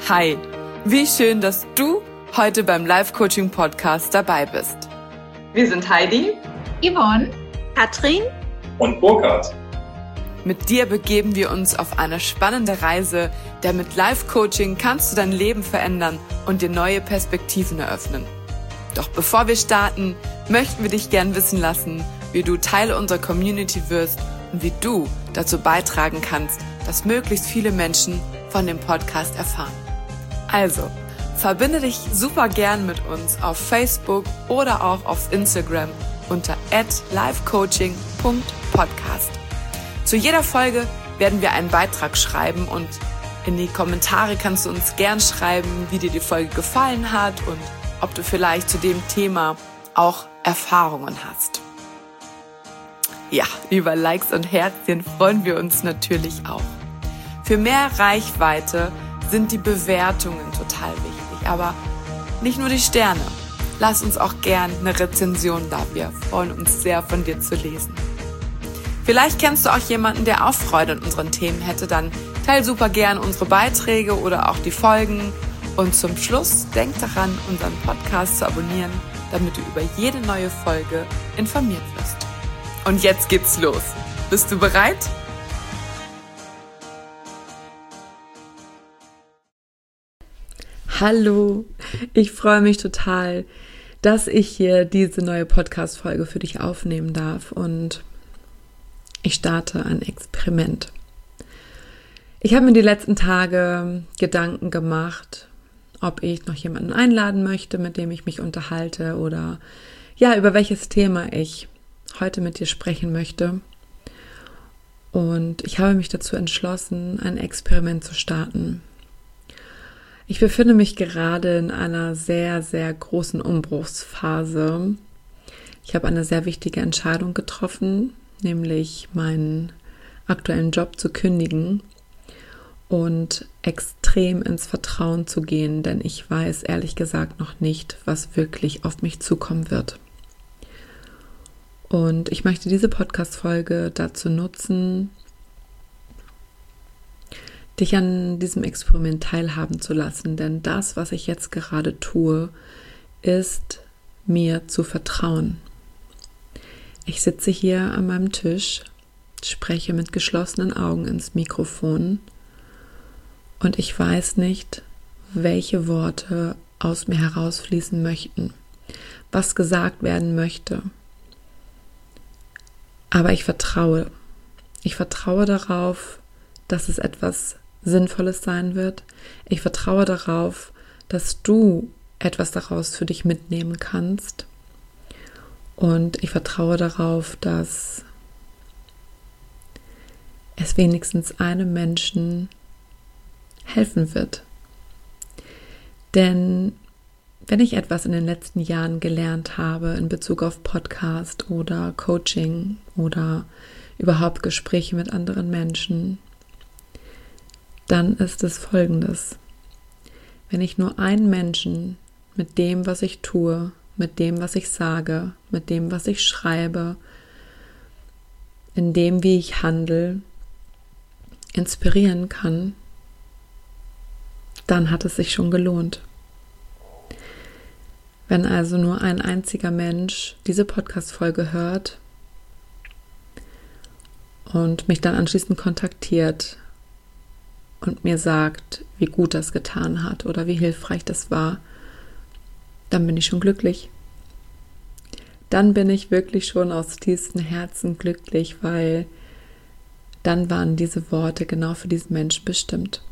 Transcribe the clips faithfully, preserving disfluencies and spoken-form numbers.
Hi, wie schön, dass du heute beim Life-Coaching-Podcast dabei bist. Wir sind Heidi, Yvonne, Katrin und Burkhard. Mit dir begeben wir uns auf eine spannende Reise, denn mit Life-Coaching kannst du dein Leben verändern und dir neue Perspektiven eröffnen. Doch bevor wir starten, möchten wir dich gern wissen lassen, wie du Teil unserer Community wirst und wie du dazu beitragen kannst, dass möglichst viele Menschen von dem Podcast erfahren. Also, verbinde dich super gern mit uns auf Facebook oder auch auf Instagram unter at livecoaching punkt podcast. Zu jeder Folge werden wir einen Beitrag schreiben und in die Kommentare kannst du uns gern schreiben, wie dir die Folge gefallen hat und ob du vielleicht zu dem Thema auch Erfahrungen hast. Ja, über Likes und Herzchen freuen wir uns natürlich auch. Für mehr Reichweite sind die Bewertungen total wichtig, aber nicht nur die Sterne. Lass uns auch gern eine Rezension da, wir freuen uns sehr, von dir zu lesen. Vielleicht kennst du auch jemanden, der auch Freude an unseren Themen hätte, dann teil super gern unsere Beiträge oder auch die Folgen. Und zum Schluss denk daran, unseren Podcast zu abonnieren, damit du über jede neue Folge informiert wirst. Und jetzt geht's los. Bist du bereit? Hallo, ich freue mich total, dass ich hier diese neue Podcast-Folge für dich aufnehmen darf und ich starte ein Experiment. Ich habe mir die letzten Tage Gedanken gemacht, ob ich noch jemanden einladen möchte, mit dem ich mich unterhalte oder ja, über welches Thema ich heute mit dir sprechen möchte. Und ich habe mich dazu entschlossen, ein Experiment zu starten. Ich befinde mich gerade in einer sehr, sehr großen Umbruchsphase. Ich habe eine sehr wichtige Entscheidung getroffen, nämlich meinen aktuellen Job zu kündigen und extrem ins Vertrauen zu gehen, denn ich weiß ehrlich gesagt noch nicht, was wirklich auf mich zukommen wird. Und ich möchte diese Podcast-Folge dazu nutzen, dich an diesem Experiment teilhaben zu lassen, denn das, was ich jetzt gerade tue, ist mir zu vertrauen. Ich sitze hier an meinem Tisch, spreche mit geschlossenen Augen ins Mikrofon und ich weiß nicht, welche Worte aus mir herausfließen möchten, was gesagt werden möchte. Aber ich vertraue. Ich vertraue darauf, dass es etwas Sinnvolles sein wird. Ich vertraue darauf, dass du etwas daraus für dich mitnehmen kannst. Und ich vertraue darauf, dass es wenigstens einem Menschen helfen wird. Denn wenn ich etwas in den letzten Jahren gelernt habe in Bezug auf Podcast oder Coaching oder überhaupt Gespräche mit anderen Menschen, dann ist es Folgendes. Wenn ich nur einen Menschen mit dem, was ich tue, mit dem, was ich sage, mit dem, was ich schreibe, in dem, wie ich handle, inspirieren kann, dann hat es sich schon gelohnt. Wenn also nur ein einziger Mensch diese Podcast-Folge hört und mich dann anschließend kontaktiert und mir sagt, wie gut das getan hat oder wie hilfreich das war, dann bin ich schon glücklich. Dann bin ich wirklich schon aus tiefstem Herzen glücklich, weil dann waren diese Worte genau für diesen Menschen bestimmt.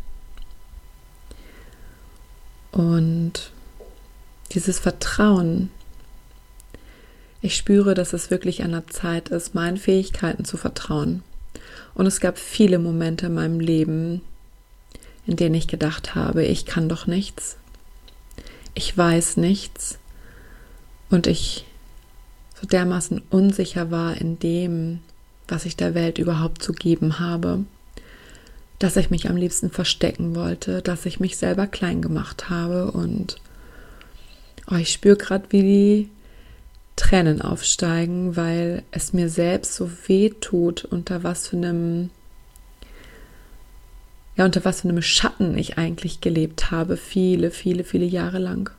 Und dieses Vertrauen, ich spüre, dass es wirklich an der Zeit ist, meinen Fähigkeiten zu vertrauen. Und es gab viele Momente in meinem Leben, in denen ich gedacht habe, ich kann doch nichts, ich weiß nichts und ich so dermaßen unsicher war in dem, was ich der Welt überhaupt zu geben habe, dass ich mich am liebsten verstecken wollte, dass ich mich selber klein gemacht habe und oh, ich spüre gerade, wie die Tränen aufsteigen, weil es mir selbst so weh tut, unter was für einem ja, unter was für einem Schatten ich eigentlich gelebt habe, viele, viele, viele Jahre lang.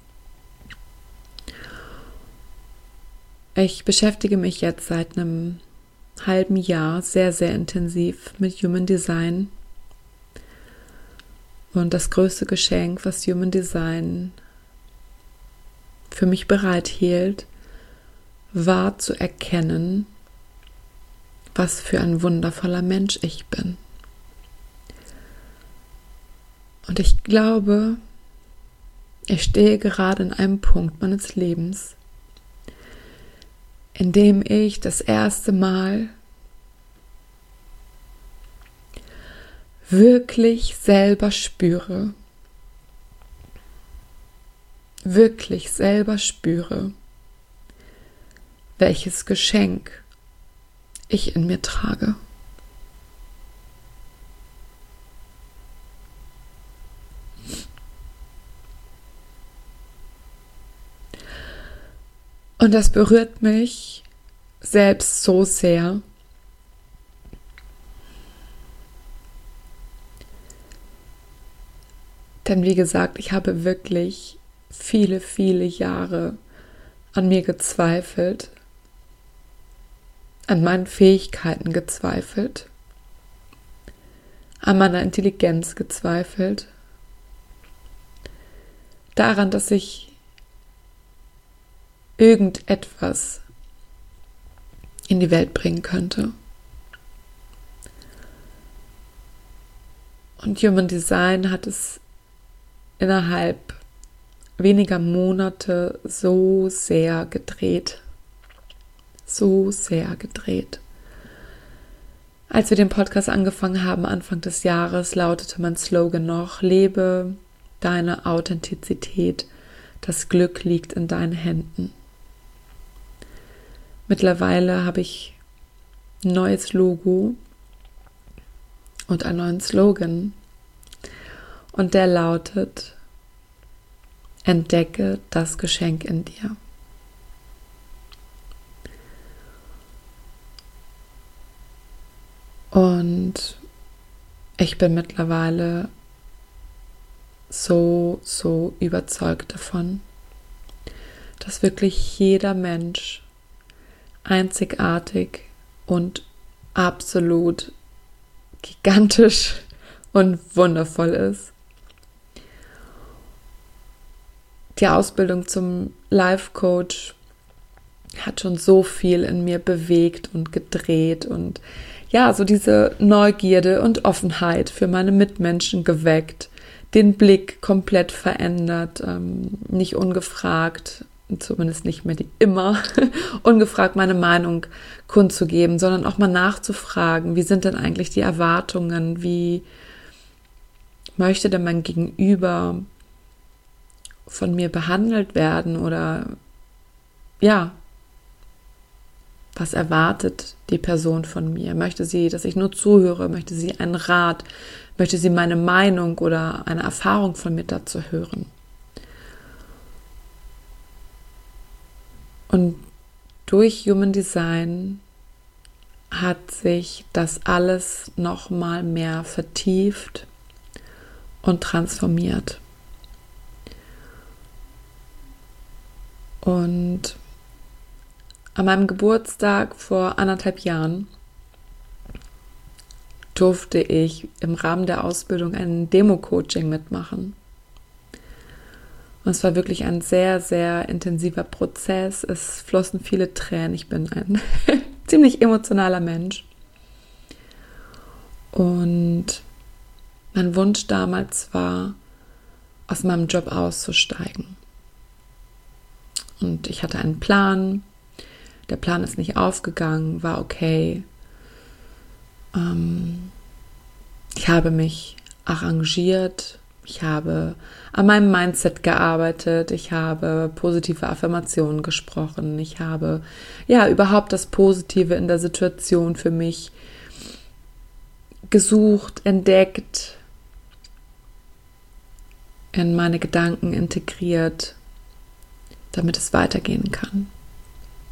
Ich beschäftige mich jetzt seit einem halben Jahr sehr, sehr intensiv mit Human Design. Und das größte Geschenk, was Human Design für mich bereithielt, war zu erkennen, was für ein wundervoller Mensch ich bin. Und ich glaube, ich stehe gerade in einem Punkt meines Lebens, in dem ich das erste Mal wirklich selber spüre, wirklich selber spüre, welches Geschenk ich in mir trage. Und das berührt mich selbst so sehr. Denn wie gesagt, ich habe wirklich viele, viele Jahre an mir gezweifelt, an meinen Fähigkeiten gezweifelt, an meiner Intelligenz gezweifelt, daran, dass ich irgendetwas in die Welt bringen könnte. Und Human Design hat es innerhalb weniger Monate so sehr gedreht. So sehr gedreht. Als wir den Podcast angefangen haben, Anfang des Jahres, lautete mein Slogan noch: Lebe deine Authentizität, das Glück liegt in deinen Händen. Mittlerweile habe ich ein neues Logo und einen neuen Slogan. Und der lautet: Entdecke das Geschenk in dir. Und ich bin mittlerweile so, so überzeugt davon, dass wirklich jeder Mensch einzigartig und absolut gigantisch und wundervoll ist. Die Ausbildung zum Life Coach hat schon so viel in mir bewegt und gedreht und ja, so diese Neugierde und Offenheit für meine Mitmenschen geweckt, den Blick komplett verändert, ähm, nicht ungefragt, zumindest nicht mehr die immer, ungefragt meine Meinung kundzugeben, sondern auch mal nachzufragen, wie sind denn eigentlich die Erwartungen, wie möchte denn mein Gegenüber von mir behandelt werden oder ja, was erwartet die Person von mir? Möchte sie, dass ich nur zuhöre? Möchte sie einen Rat? Möchte sie meine Meinung oder eine Erfahrung von mir dazu hören? Und durch Human Design hat sich das alles noch mal mehr vertieft und transformiert. Und an meinem Geburtstag vor anderthalb Jahren durfte ich im Rahmen der Ausbildung ein Demo-Coaching mitmachen. Und es war wirklich ein sehr, sehr intensiver Prozess. Es flossen viele Tränen. Ich bin ein ziemlich emotionaler Mensch. Und mein Wunsch damals war, aus meinem Job auszusteigen. Und ich hatte einen Plan. Der Plan ist nicht aufgegangen, war okay. Ähm, ich habe mich arrangiert. Ich habe an meinem Mindset gearbeitet. Ich habe positive Affirmationen gesprochen. Ich habe ja überhaupt das Positive in der Situation für mich gesucht, entdeckt, in meine Gedanken integriert, damit es weitergehen kann.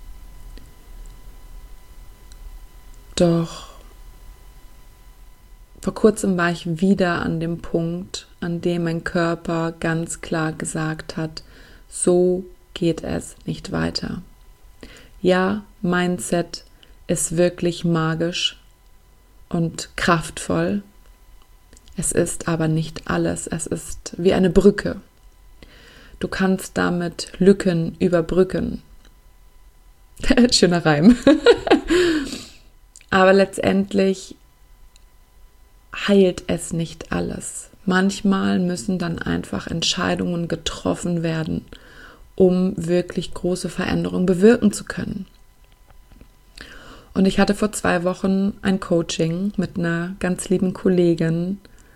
Doch vor kurzem war ich wieder an dem Punkt, an dem mein Körper ganz klar gesagt hat, so geht es nicht weiter. Ja, Mindset ist wirklich magisch und kraftvoll. Es ist aber nicht alles. Es ist wie eine Brücke. Du kannst damit Lücken überbrücken. Schöner Reim. Aber letztendlich heilt es nicht alles. Manchmal müssen dann einfach Entscheidungen getroffen werden, um wirklich große Veränderungen bewirken zu können. Und ich hatte vor zwei Wochen ein Coaching mit einer ganz lieben Kollegin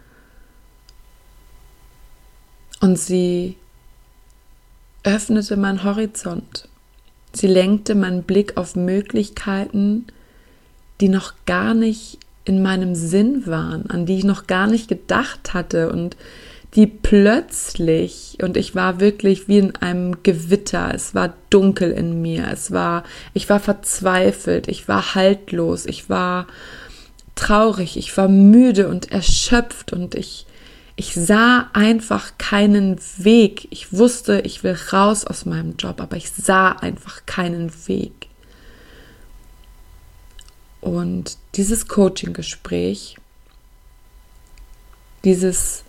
und sie öffnete meinen Horizont. Sie lenkte meinen Blick auf Möglichkeiten, die noch gar nicht in meinem Sinn waren, an die ich noch gar nicht gedacht hatte und die plötzlich, und ich war wirklich wie in einem Gewitter, es war dunkel in mir, es war, ich war verzweifelt, ich war haltlos, ich war traurig, ich war müde und erschöpft und ich, ich sah einfach keinen Weg. Ich wusste, ich will raus aus meinem Job, aber ich sah einfach keinen Weg. Und dieses Coaching-Gespräch, dieses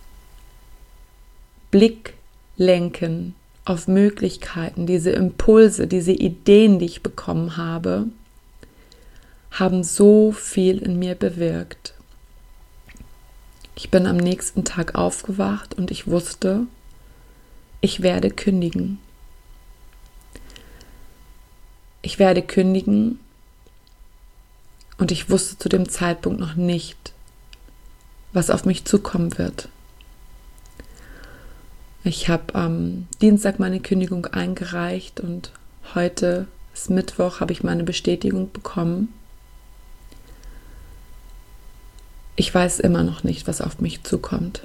Blick lenken auf Möglichkeiten, diese Impulse, diese Ideen, die ich bekommen habe, haben so viel in mir bewirkt. Ich bin am nächsten Tag aufgewacht und ich wusste, ich werde kündigen. Ich werde kündigen und ich wusste zu dem Zeitpunkt noch nicht, was auf mich zukommen wird. Ich habe am Dienstag meine Kündigung eingereicht und heute ist Mittwoch, habe ich meine Bestätigung bekommen. Ich weiß immer noch nicht, was auf mich zukommt.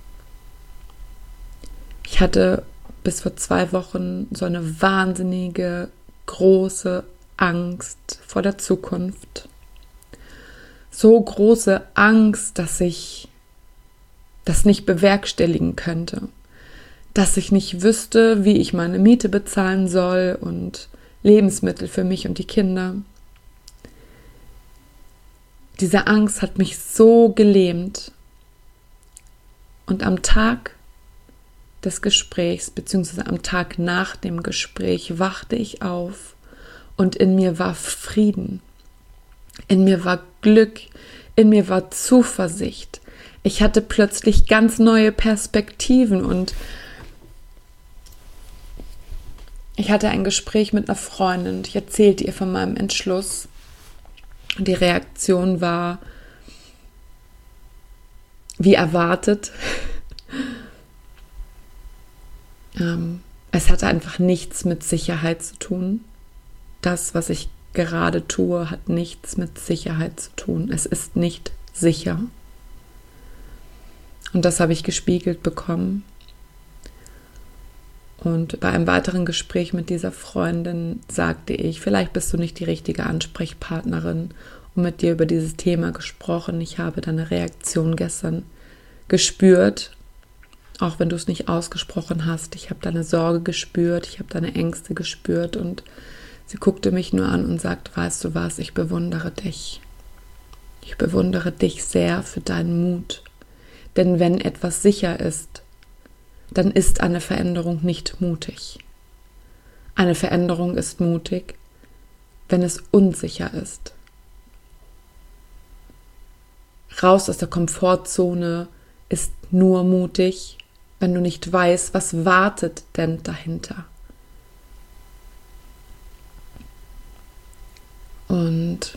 Ich hatte bis vor zwei Wochen so eine wahnsinnige, große Angst vor der Zukunft. So große Angst, dass ich das nicht bewerkstelligen könnte. Dass ich nicht wüsste, wie ich meine Miete bezahlen soll und Lebensmittel für mich und die Kinder. Diese Angst hat mich so gelähmt. Und am Tag des Gesprächs, beziehungsweise am Tag nach dem Gespräch, wachte ich auf und in mir war Frieden. In mir war Glück, in mir war Zuversicht. Ich hatte plötzlich ganz neue Perspektiven und ich hatte ein Gespräch mit einer Freundin und ich erzählte ihr von meinem Entschluss. Und die Reaktion war wie erwartet. ähm, es hatte einfach nichts mit Sicherheit zu tun. Das, was ich gerade tue, hat nichts mit Sicherheit zu tun. Es ist nicht sicher. Und das habe ich gespiegelt bekommen. Und bei einem weiteren Gespräch mit dieser Freundin sagte ich, vielleicht bist du nicht die richtige Ansprechpartnerin und mit dir über dieses Thema gesprochen. Ich habe deine Reaktion gestern gespürt, auch wenn du es nicht ausgesprochen hast. Ich habe deine Sorge gespürt, ich habe deine Ängste gespürt und sie guckte mich nur an und sagte, weißt du was, ich bewundere dich. Ich bewundere dich sehr für deinen Mut. Denn wenn etwas sicher ist, dann ist eine Veränderung nicht mutig. Eine Veränderung ist mutig, wenn es unsicher ist. Raus aus der Komfortzone ist nur mutig, wenn du nicht weißt, was wartet denn dahinter. Und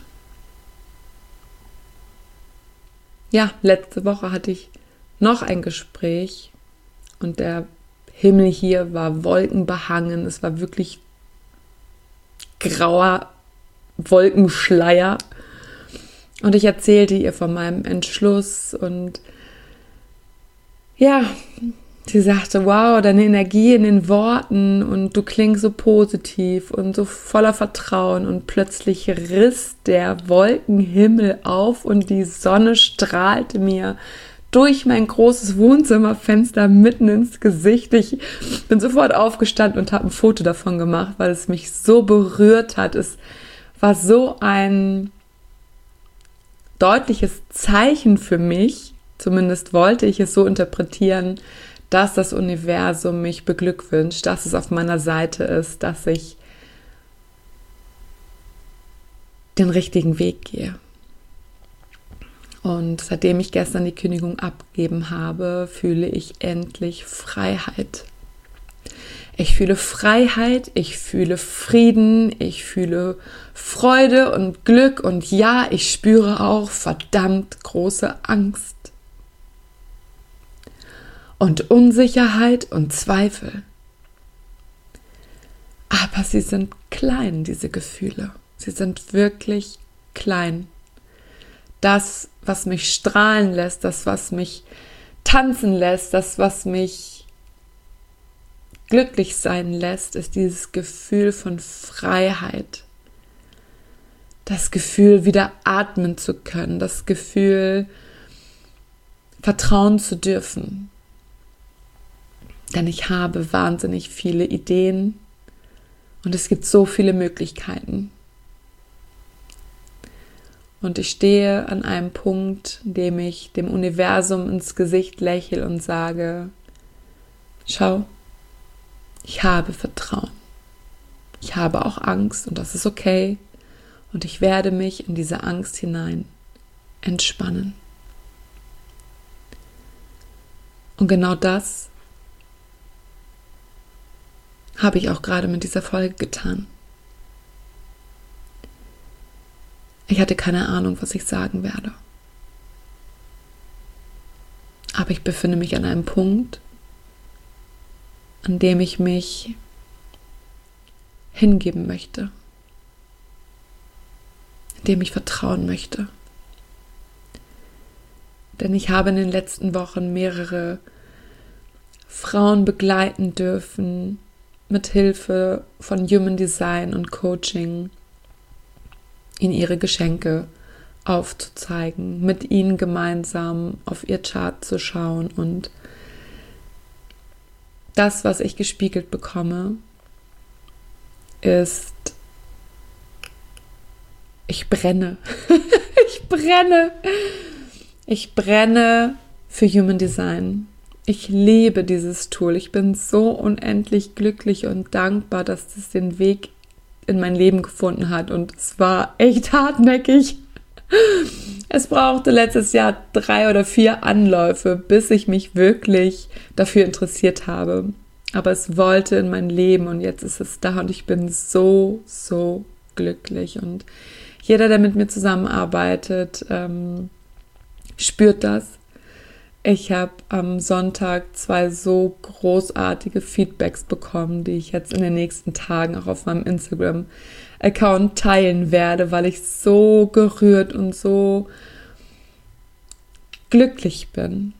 ja, letzte Woche hatte ich noch ein Gespräch und der Himmel hier war wolkenbehangen. Es war wirklich grauer Wolkenschleier. Und ich erzählte ihr von meinem Entschluss und ja, sie sagte, wow, deine Energie in den Worten und du klingst so positiv und so voller Vertrauen, und plötzlich riss der Wolkenhimmel auf und die Sonne strahlte mir durch mein großes Wohnzimmerfenster mitten ins Gesicht. Ich bin sofort aufgestanden und habe ein Foto davon gemacht, weil es mich so berührt hat. Es war so ein deutliches Zeichen für mich, zumindest wollte ich es so interpretieren, dass das Universum mich beglückwünscht, dass es auf meiner Seite ist, dass ich den richtigen Weg gehe. Und seitdem ich gestern die Kündigung abgegeben habe, fühle ich endlich Freiheit. Ich fühle Freiheit, ich fühle Frieden, ich fühle Freude und Glück, und ja, ich spüre auch verdammt große Angst und Unsicherheit und Zweifel. Aber sie sind klein, diese Gefühle. Sie sind wirklich klein. Das, was mich strahlen lässt, das, was mich tanzen lässt, das, was mich glücklich sein lässt, ist dieses Gefühl von Freiheit. Das Gefühl, wieder atmen zu können, das Gefühl, vertrauen zu dürfen. Denn ich habe wahnsinnig viele Ideen und es gibt so viele Möglichkeiten. Und ich stehe an einem Punkt, in dem ich dem Universum ins Gesicht lächle und sage, schau, ich habe Vertrauen. Ich habe auch Angst und das ist okay. Und ich werde mich in diese Angst hinein entspannen. Und genau das habe ich auch gerade mit dieser Folge getan. Ich hatte keine Ahnung, was ich sagen werde. Aber ich befinde mich an einem Punkt, an dem ich mich hingeben möchte, in dem ich vertrauen möchte. Denn ich habe in den letzten Wochen mehrere Frauen begleiten dürfen, mit Hilfe von Human Design und Coaching, ihnen ihre Geschenke aufzuzeigen, mit ihnen gemeinsam auf ihr Chart zu schauen, und das, was ich gespiegelt bekomme, ist, ich brenne. ich brenne. Ich brenne für Human Design. Ich liebe dieses Tool. Ich bin so unendlich glücklich und dankbar, dass es den Weg in mein Leben gefunden hat, und es war echt hartnäckig. Es brauchte letztes Jahr drei oder vier Anläufe, bis ich mich wirklich dafür interessiert habe. Aber es wollte in mein Leben und jetzt ist es da und ich bin so, so glücklich. Und jeder, der mit mir zusammenarbeitet, ähm, spürt das. Ich habe am Sonntag zwei so großartige Feedbacks bekommen, die ich jetzt in den nächsten Tagen auch auf meinem Instagram-Account teilen werde, weil ich so gerührt und so glücklich bin.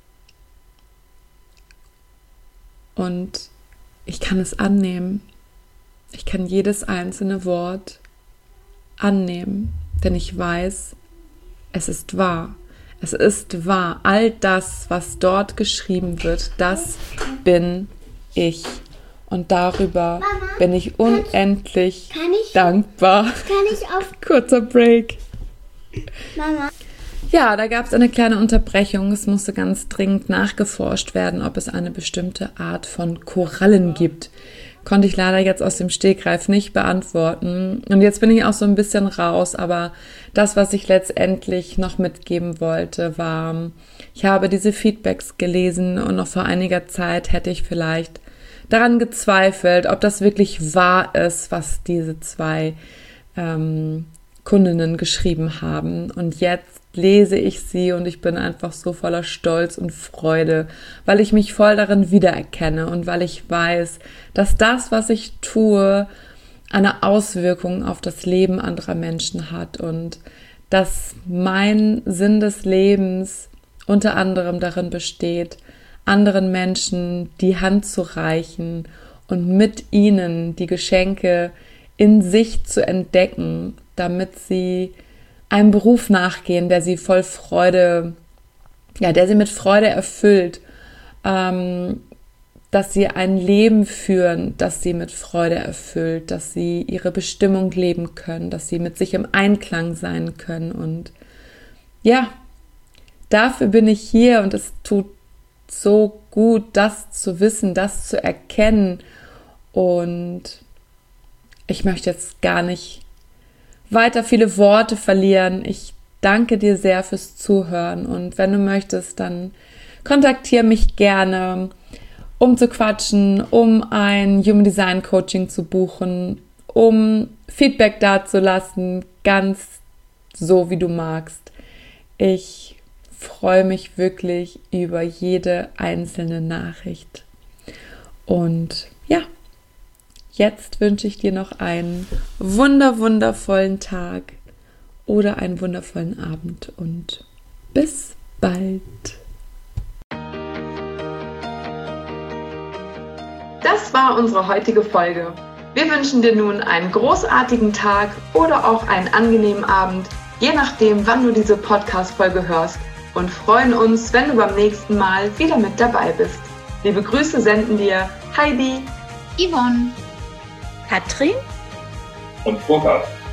Und ich kann es annehmen. Ich kann jedes einzelne Wort annehmen, denn ich weiß, es ist wahr. Es ist wahr, all das, was dort geschrieben wird, das bin ich. Und darüber Mama, bin ich unendlich kann ich, dankbar. Kann ich auf... Kurzer Break. Mama. Ja, da gab es eine kleine Unterbrechung. Es musste ganz dringend nachgeforscht werden, ob es eine bestimmte Art von Korallen gibt. Konnte ich leider jetzt aus dem Stegreif nicht beantworten. Und jetzt bin ich auch so ein bisschen raus, aber das, was ich letztendlich noch mitgeben wollte, war, ich habe diese Feedbacks gelesen und noch vor einiger Zeit hätte ich vielleicht daran gezweifelt, ob das wirklich wahr ist, was diese zwei ähm, Kundinnen geschrieben haben. Und jetzt lese ich sie und ich bin einfach so voller Stolz und Freude, weil ich mich voll darin wiedererkenne und weil ich weiß, dass das, was ich tue, eine Auswirkung auf das Leben anderer Menschen hat und dass mein Sinn des Lebens unter anderem darin besteht, anderen Menschen die Hand zu reichen und mit ihnen die Geschenke in sich zu entdecken, damit sie einem Beruf nachgehen, der sie voll Freude, ja, der sie mit Freude erfüllt, ähm, dass sie ein Leben führen, das sie mit Freude erfüllt, dass sie ihre Bestimmung leben können, dass sie mit sich im Einklang sein können. Und ja, dafür bin ich hier und es tut so gut, das zu wissen, das zu erkennen. Und ich möchte jetzt gar nicht weiter viele Worte verlieren. Ich danke dir sehr fürs Zuhören und wenn du möchtest, dann kontaktiere mich gerne, um zu quatschen, um ein Human Design Coaching zu buchen, um Feedback dazulassen, ganz so wie du magst. Ich freue mich wirklich über jede einzelne Nachricht. Und ja, jetzt wünsche ich dir noch einen wunder, wundervollen Tag oder einen wundervollen Abend und bis bald. Das war unsere heutige Folge. Wir wünschen dir nun einen großartigen Tag oder auch einen angenehmen Abend, je nachdem, wann du diese Podcast-Folge hörst und freuen uns, wenn du beim nächsten Mal wieder mit dabei bist. Liebe Grüße senden dir Heidi, Yvonne, Katrin und Burkhard.